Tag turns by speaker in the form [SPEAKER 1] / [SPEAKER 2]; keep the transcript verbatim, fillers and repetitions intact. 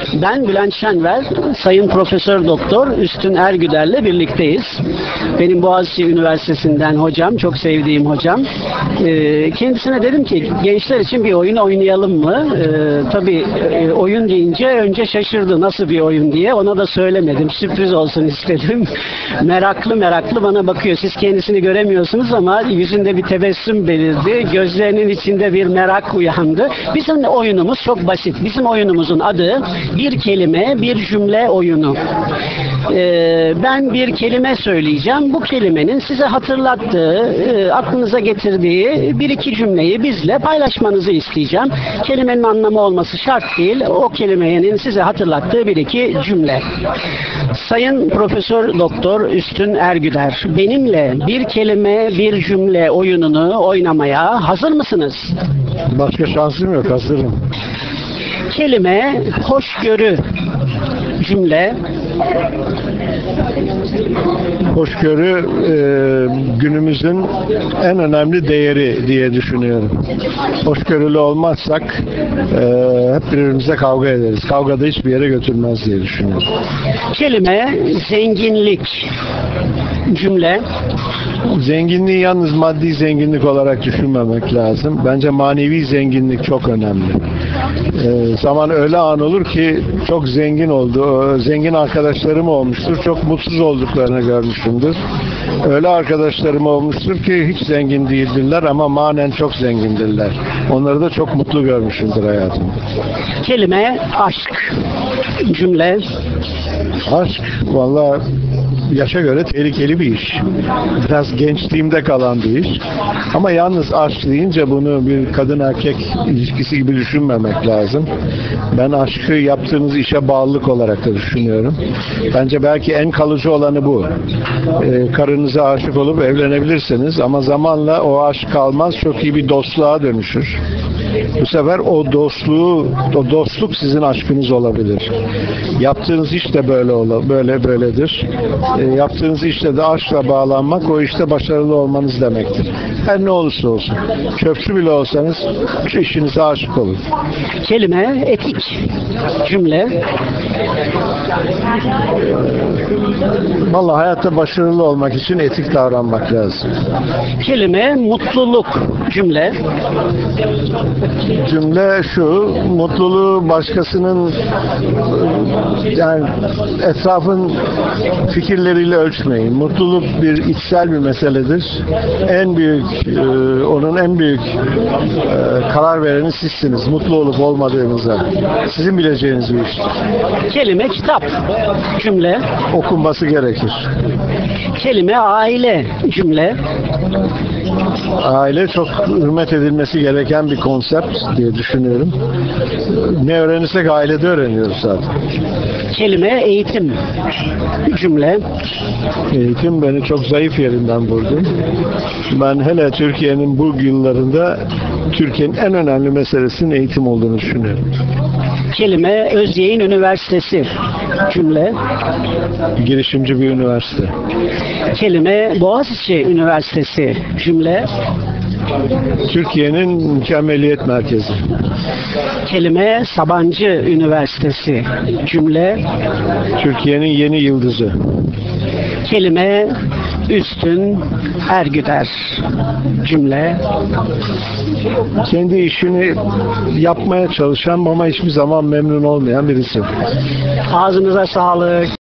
[SPEAKER 1] Ben Bülent Şenver, Sayın Profesör Doktor Üstün Ergüder'le birlikteyiz. Benim Boğaziçi Üniversitesi'nden hocam, çok sevdiğim hocam. Ee, kendisine dedim ki gençler için bir oyun oynayalım mı? Ee, tabii e, oyun deyince önce şaşırdı, nasıl bir oyun diye. Ona da söylemedim, sürpriz olsun istedim. meraklı meraklı bana bakıyor. Siz kendisini göremiyorsunuz ama yüzünde bir tebessüm belirdi. Gözlerinin içinde bir merak uyandı. Bizim oyunumuz çok basit. Bizim oyunumuzun adı bir kelime, bir cümle oyunu. Ee, ben bir kelime söyleyeceğim. Bu kelimenin size hatırlattığı, e, aklınıza getirdiği bir iki cümleyi bizle paylaşmanızı isteyeceğim. Kelimenin anlamı olması şart değil. O kelimenin size hatırlattığı bir iki cümle. Sayın Profesör Doktor Üstün Ergüder, benimle bir kelime, bir cümle oyununu oynamaya hazır mısınız?
[SPEAKER 2] Başka şansım yok, hazırım.
[SPEAKER 1] Kelime hoşgörü, cümle.
[SPEAKER 2] Hoşgörü e, günümüzün en önemli değeri diye düşünüyorum. Hoşgörülü olmazsak e, hep birbirimize kavga ederiz. Kavga da hiçbir yere götürmez diye düşünüyorum.
[SPEAKER 1] Kelime zenginlik, cümle.
[SPEAKER 2] Zenginliği yalnız maddi zenginlik olarak düşünmemek lazım. Bence manevi zenginlik çok önemli. E, zaman öyle an olur ki çok zengin oldu, zengin arkadaşlarım olmuştur, çok mutsuz olduklarını görmüşümdür. Öyle arkadaşlarım olmuştur ki hiç zengin değildirler ama manen çok zengindirler. Onları da çok mutlu görmüşümdür hayatımda.
[SPEAKER 1] Kelime aşk, cümle.
[SPEAKER 2] Aşk vallahi yaşa göre tehlikeli bir iş. Biraz gençliğimde kalan bir iş. Ama yalnız aşk deyince bunu bir kadın erkek ilişkisi gibi düşünmemek lazım. Ben aşkı yaptığınız işe bağlılık olarak da düşünüyorum. Bence belki en kalıcı olanı bu. Ee, karınıza aşık olup evlenebilirsiniz ama zamanla o aşk kalmaz, çok iyi bir dostluğa dönüşür. Bu sefer o dostluğu, o dostluk sizin aşkınız olabilir. Yaptığınız iş de böyle ola, böyle böyledir. E, yaptığınız işte de aşkla bağlanmak, o işte başarılı olmanız demektir. Her ne olursa olsun. Çöpçü bile olsanız şu işinize aşık olun.
[SPEAKER 1] Kelime etik, cümle.
[SPEAKER 2] Vallahi hayatta başarılı olmak için etik davranmak lazım.
[SPEAKER 1] Kelime mutluluk, cümle.
[SPEAKER 2] Cümle şu: mutluluğu başkasının, yani etrafın fikirleriyle ölçmeyin. Mutluluk bir içsel bir meseledir. En büyük, e, onun en büyük e, karar vereni sizsiniz. Mutlu olup olmadığınıza. Sizin bileceğiniz bir iştir.
[SPEAKER 1] Kelime kitap, cümle.
[SPEAKER 2] Okunması gerekir.
[SPEAKER 1] Kelime aile, cümle.
[SPEAKER 2] Aile çok hürmet edilmesi gereken bir konsept diye düşünüyorum. Ne öğrenirsek ailede öğreniyoruz zaten.
[SPEAKER 1] Kelime eğitim, cümle.
[SPEAKER 2] Eğitim beni çok zayıf yerinden vurdu. Ben hele Türkiye'nin bu yıllarında Türkiye'nin en önemli meselesinin eğitim olduğunu düşünüyorum.
[SPEAKER 1] Kelime Özyeğin Üniversitesi, cümle.
[SPEAKER 2] Girişimci bir üniversite.
[SPEAKER 1] Kelime Boğaziçi Üniversitesi, cümle.
[SPEAKER 2] Türkiye'nin mükemmeliyet merkezi.
[SPEAKER 1] Kelime Sabancı Üniversitesi, cümle.
[SPEAKER 2] Türkiye'nin yeni yıldızı.
[SPEAKER 1] Kelime Üstün Ergüder, cümle.
[SPEAKER 2] Kendi işini yapmaya çalışan ama hiçbir zaman memnun olmayan birisi.
[SPEAKER 1] Ağzınıza sağlık.